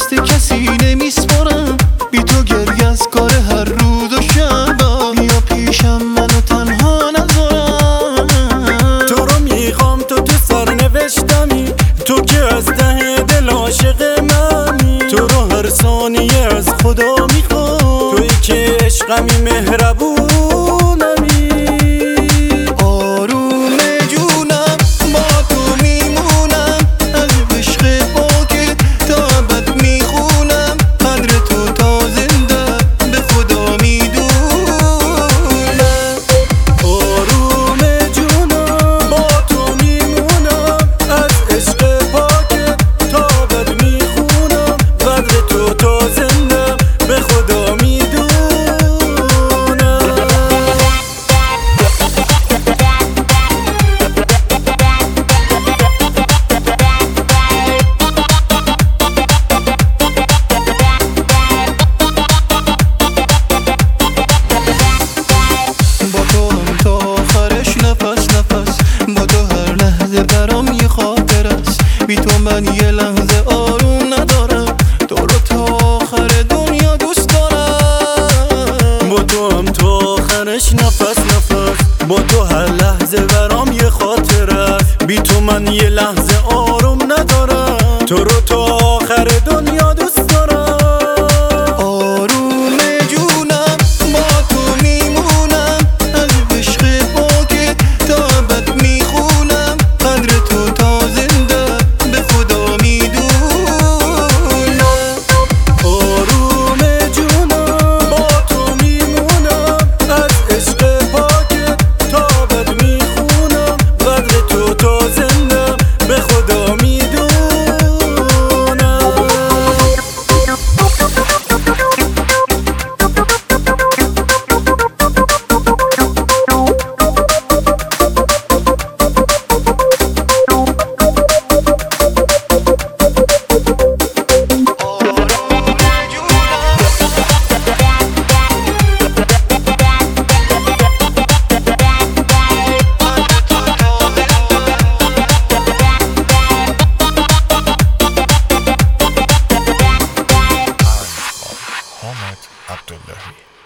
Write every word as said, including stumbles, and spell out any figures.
دست کسی نمیسپارم، بی تو گریه از کار هر روز و شبم. بیا پیشم منو تنها نذارم، تو رو میخوام، تو تو سرنوشتمی، تو که از ته دل عاشق منی. تو رو هر ثانیه از خدا میخوام، تویی که عشقمی مهربونمی. آروم جونم با تو میمونم، از عشق پاکت تا ابد میخونم. قدر تو تا زنده به خدا میدونم. آروم جونم با تو میمونم، از عشق پاکت تا ابد میخونم. قدر تو تا زنده به خدا میدونم. با تو هم تا آخرش نفس نفس، با تو هر لحظه برام یه خاطر است. بی تو من یه لحظه آروم ندارم، تو رو تا آخر دنیا دوست دارم. با تو هم تا آخرش نفس نفس، با تو هر لحظه برام یه خاطر است. بی تو من یه لحظه آروم ندارم، تو رو تا آخر دنیا دوست دارم. آروم جونم با تو میمونم، از عشق پاکت تا ابد میخونم. قدر تو تا زنده به خدا میدونم. آروم جونم با تو میمونم، از عشق پاکت تا ابد میخونم. قدر تو تا زنده به خدا میدونم. Ahmed Abdullahi.